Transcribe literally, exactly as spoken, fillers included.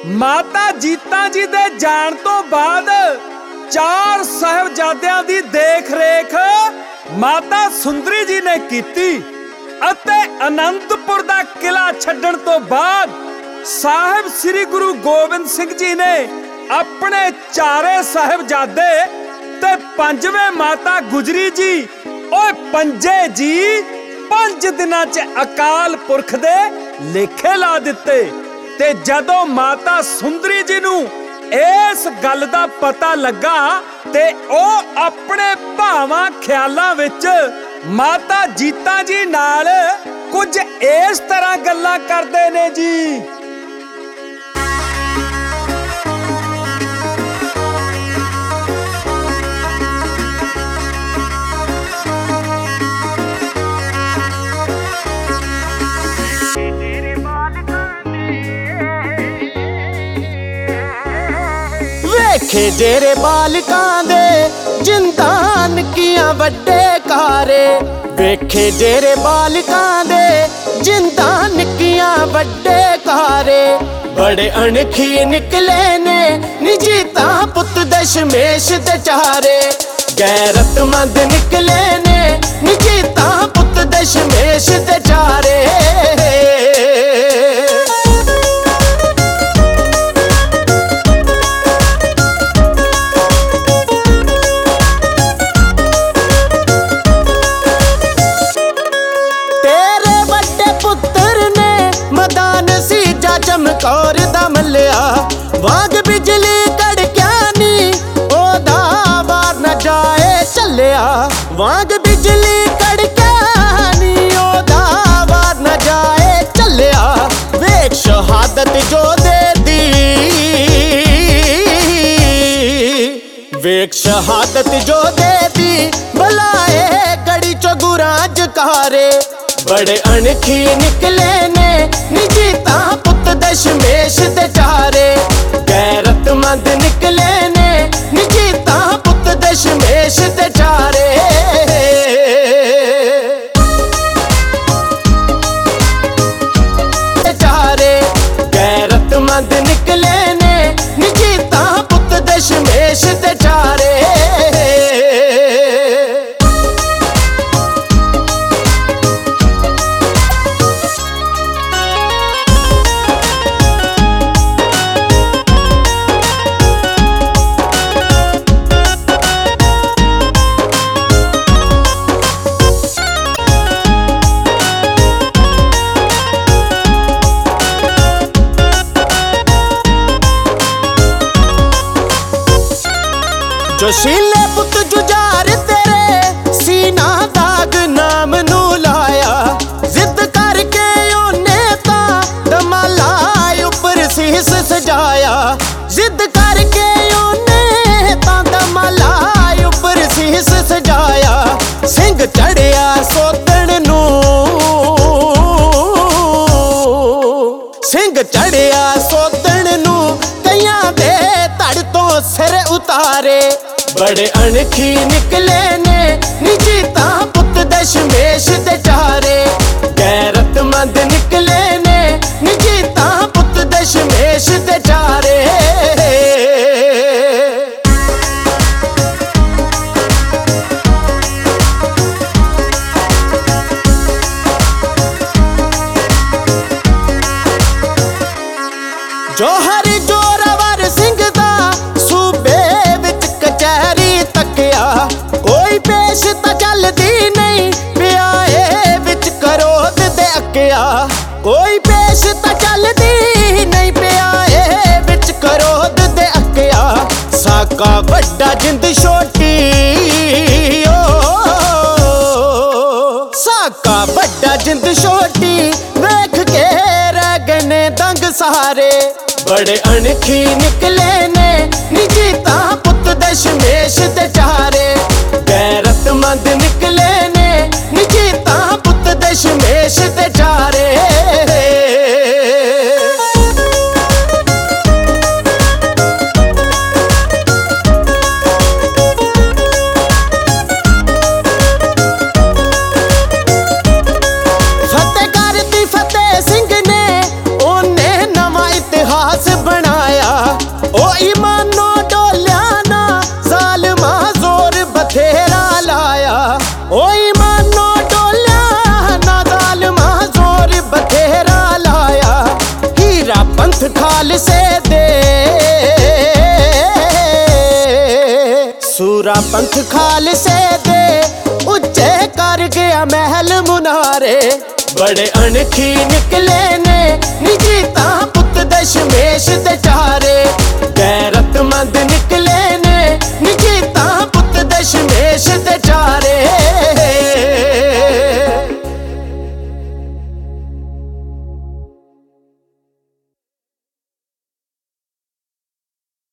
ਮਾਤਾ ਜੀਤਾ ਜੀ ਦੇ ਜਾਣ ਤੋਂ ਬਾਅਦ ਚਾਰ ਸਾਹਿਬਜ਼ਾਦਿਆਂ ਦੀ ਦੇਖ ਰੇਖ ਮਾਤਾ ਸੁੰਦਰੀ ਜੀ ਨੇ ਕੀਤੀ ਅਤੇ ਅਨੰਦਪੁਰ ਦਾ ਕਿਲਾ ਛੱਡਣ ਤੋਂ ਬਾਅਦ ਸਾਹਿਬ ਸ੍ਰੀ ਗੁਰੂ ਗੋਬਿੰਦ ਸਿੰਘ ਜੀ ਨੇ ਆਪਣੇ ਚਾਰੇ ਸਾਹਿਬਜ਼ਾਦੇ ਤੇ ਪੰਜਵੇਂ ਮਾਤਾ ਗੁਜਰੀ ਜੀ ਓਏ ਪੰਜੇ ਜੀ ਪੰਜ ਦਿਨਾਂ ਚ ਅਕਾਲ ਪੁਰਖ ਦੇ ਲੇਖੇ ਲਾ ਦਿੱਤੇ। ਤੇ ਜਦੋਂ ਮਾਤਾ ਸੁੰਦਰੀ ਜੀ ਨੂੰ ਇਸ ਗੱਲ ਦਾ ਪਤਾ ਲੱਗਾ ਤੇ ਉਹ ਆਪਣੇ ਭਾਵਾਂ ਖਿਆਲਾਂ ਵਿੱਚ ਮਾਤਾ ਜੀਤਾ ਜੀ ਨਾਲ ਕੁਝ ਇਸ ਤਰ੍ਹਾਂ ਗੱਲਾਂ ਕਰਦੇ ਨੇ ਜੀ। ਵੇਖੇ ਜਿਹੜੇ ਬਾਲਕਾਂ ਦੇ ਜਿੰਦਾਂ ਨਿੱਕੀਆਂ ਵੱਡੇ ਕਾਰੇ, ਵੇਖੇ ਜਿਹੜੇ ਬਾਲਕਾਂ ਦੇ ਜਿੰਦਾਂ ਨਿੱਕੀਆਂ ਵੱਡੇ ਕਾਰੇ, ਬੜੇ ਅਣਖੀ ਨਿਕਲੇ ਨੇ ਨਿਜੀ ਤਾਂ ਪੁੱਤ ਦਸ਼ਮੇਸ਼ ਦੇ ਚਾਰੇ। ਗੈਰਤਮੰਦ ਨਿਕਲੇ ਨੇ ਨਿਜੀ ਤਾਂ ਪੁੱਤ ਦਸ਼ਮੇਸ਼ ਦੇ ਚਾਰੇ। ਚਮਕੌਰ ਦਾ ਮੱਲਿਆ ਵਾਂਗ ਬਿਜਲੀ ਕੜਕਿਆ ਨੀ ਉਹਦਾ ਵਾਰ ਨਾ ਜਾਏ ਚੱਲਿਆ, ਵਾਂਗ ਬਿਜਲੀ ਕੜਕਿਆ ਨੀ ਉਹਦਾ ਵਾਰ ਨਾ ਜਾਏ ਚੱਲਿਆ। ਵੇਖ ਸ਼ਹਾਦਤ ਜੋ ਦੇਦੀ, ਵੇਖ ਸ਼ਹਾਦਤ ਜੋ ਦੇਦੀ ਬਲਾਏ ਗੜੀ ਚੋਂ ਗੁਰਾਂ ਜਕਾਰੇ। ਬੜੇ ਅਣਖੀ ਨਿਕਲੇ ਨੇ ਨਿਜੀ ਤਾਂ ਪੁੱਤ ਦਸ਼ਮੇਸ਼ ਦੇ ਚਾਰੇ। ਗੈਰਤਮੰਦ ਨਿਕਲੇ ਨੇ ਨਿਜੀ ਤਾਂ ਪੁੱਤ ਦਸ਼ਮੇਸ਼ ਦੇ ਚਾਰੇ। ਚਾਰੇ ਗੈਰਤਮੰਦ ਨਿਕਲੇ ਨੇ ਨਿਜੀ ਤਾਂ ਪੁੱਤ ਦਸ਼ਮੇਸ਼ ਦੇ ਚਾਰੇ। ਜੋਸ਼ੀਲੇ ਪੁੱਤ ਜੁਝਾਰ ਤੇਰੇ ਸੀਨਾ ਦਾਗ ਨਾਮ ਨੂੰ ਲਾਇਆ, ਜ਼ਿੱਦ ਕਰਕੇ ਉਹਨੇ ਤਾਂ ਦਮਾਲਾ ਉੱਪਰ ਸੀਸ ਸਜਾਇਆ। ਜ਼ਿੱਦ ਕਰਕੇ ਉਹਨੇ ਤਾਂ ਦਮਾਲਾ ਉੱਪਰ ਸੀਸ ਸਜਾਇਆ। ਸਿੰਘ ਚੜਿਆ ਸੋਤਣ ਨੂੰ, ਸਿੰਘ ਚੜਿਆ ਸੋਤਣ ਨੂੰ ਕਈਆਂ ਦੇ ਧੜ ਤੋਂ ਸਿਰ ਉਤਾਰੇ। ਬੜੇ ਅਣਖੀ ਨਿਕਲੇ ਨੇ ਨਿਜੀ ਤਾਂ ਪੁੱਤ ਦਸ਼ਮੇਸ਼ ਦੇ ਚਾਰੇ। ਗੈਰਤਮੰਦ ਨਿਕਲੇ ਨੇ ਨਿਜੀ ਤਾਂ ਪੁੱਤ ਦਸ਼ਮੇਸ਼ ਦੇ ਚਾਰੇ। ਜੋਹਰ ਜੋਰਾਵਰ ਸਿੰਘ ਦਾ ਸੂਬੇ ਵਿੱਚ ਕਚਹਿਰੀ ਤੱਕਿਆ, ਕੋਈ ਪੇਸ਼ ਤਾਂ ਚੱਲਦੀ ਨਹੀਂ ਪਿਆ ਏ ਵਿੱਚ ਕਰੋਧ ਦੇ ਅੱਕਿਆ। ਕੋਈ ਪੇਸ਼ ਤਾਂ ਚੱਲਦੀ ਨਹੀਂ ਪਿਆ ਏ ਵਿੱਚ ਕਰੋਧ ਦੇ ਅੱਕਿਆ। ਸਾਕਾ ਵੱਡਾ ਜਿੰਦ ਛੋਟੀ ਓ, ਸਾਕਾ ਵੱਡਾ ਜਿੰਦ ਛੋਟੀ ਵੇਖ ਕੇ ਰਹਿ ਗਏ ਨੇ ਦੰਗ ਸਾਰੇ। ਬੜੇ ਅਣਖੀ ਨਿਕਲੇ ਨੇ ਨਿਜੀ ਤਾਂ ਪੁੱਤ ਦਸ਼ਮੇਸ਼ ਦੇ ਚਾਰੇ। ਗੈਰਤਮੰਦ ਨਿਕਲੇ ਨੇ ਨਿਜੀ ਤਾਂ ਪੁੱਤ ਦਸ਼ਮੇਸ਼ ਦੇ ਚਾਰੇ। ਫਤਿਹਗੜ੍ਹ ਦੀ ਫਤਿਹ ਸਿੰਘ ਨੇ ਉਹਨੇ ਨਵਾਂ ਇਤਿਹਾਸ ਬਣਾ ਪੰਥ ਖਾਲਸੇ ਦੇ ਉੱਚੇ ਕਰ ਗਿਆ ਮਹਿਲ ਮੁਨਾਰੇ। ਬੜੇ ਅਣਖੀ ਨਿਕਲੇ ਨੇ ਨਿਜੀ ਤਾਂ ਪੁੱਤ ਦਸ਼ਮੇਸ਼ ਦੇ ਚਾਰੇ। ਗੈਰਤਮੰਦ ਨਿਕਲੇ